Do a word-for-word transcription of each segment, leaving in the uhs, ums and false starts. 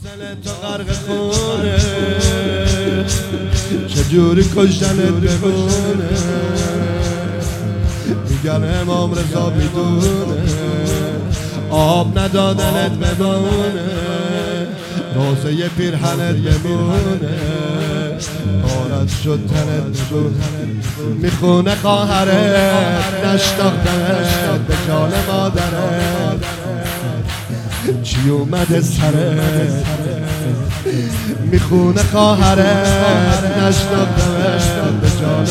دل تو غرق خونه، چجوری کشتنت بمونه. میگن امام رضا میدونه آب ندادنت بمونه، روزه پیرهنت بمونه، آرد شد تنت بمونه. میخونه خواهرت نشناختنت به جان مادرت، چی اومده سرت. میخونه خواهرت نشناختنت به جان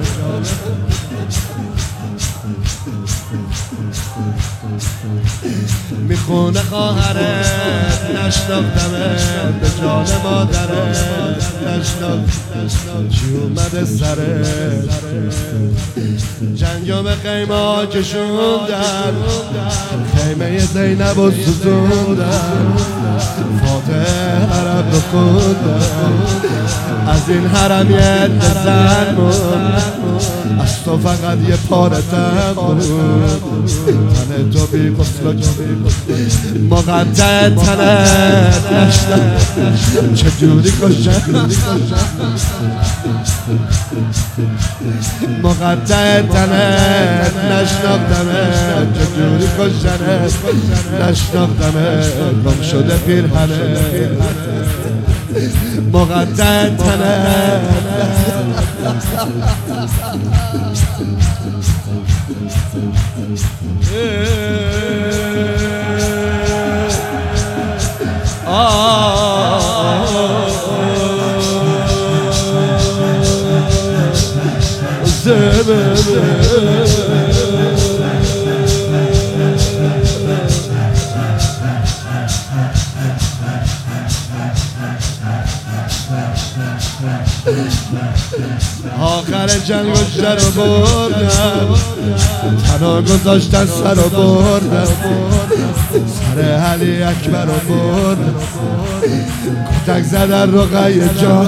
میخونه خواهرت نشناختمت به جان مادرت، نشناختم چی اومده سرت. جنگم خیمه ها کشوندن، خیمه زینب و سوزوندن، فاتح عرب رو خوندن، از این حرم یه زن بود، از تو فقط یه پاره تن بود، تن تو بی غسل و مقطع تنت نشناختم چجوری کشتن. مقطع تنت نشناختمت چجوری کشتنت، نشناختمت گم شده پیرهنت. مقطع تنت آخر جنگ سر رو بردن، تنها گذاشتن سر رو بردن، سر علی اکبر رو بردن، کتک زدن رقیه جان.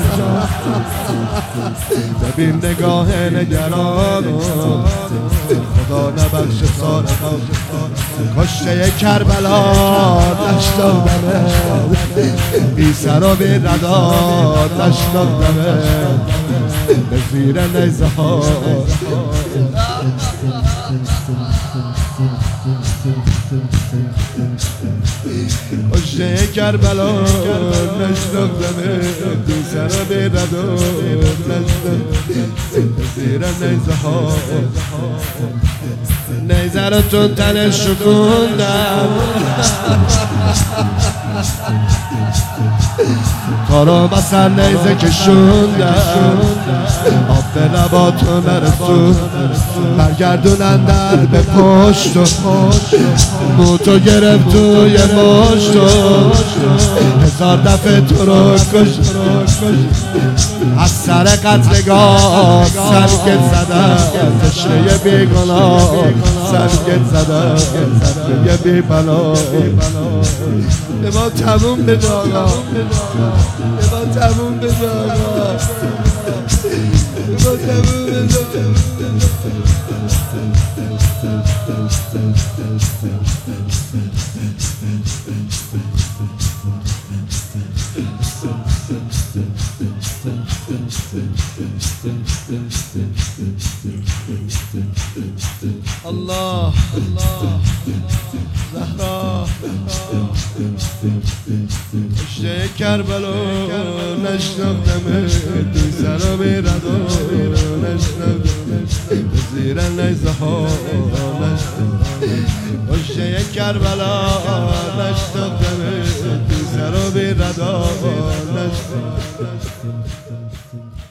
ببین نگاه نگران خدا نبخش سارقان، کشته کربلا نشناختمت، بی سر و بی ردا نشناختمت به زیر نیزه ها. کشته کربلا نشناختمت، بی سر و بی ردا نشناختمت به زیر نیزه ها. نیزه رو تو تنش شکوندم، کارو بسر نیزه کشوندم، آب به لباتو نرسون، برگردونن در به پشت و موتو گرفت توی مشت و هزار دفعه تو رو کشت. از سر قتلگاه سرگت زدم، تشنه بیگناه سرگت زدم، یه بی بلا. به ما تموم بده آقا، به ما تموم بده آقا، به ما تموم بده. الله الله زهرا کشته کربلا نشناختمت، بی سر و بی ردا نشناختمت به زیر نیزه ها. کشته کربلا نشناختمت، بی سر و بی ردا نشناختمت.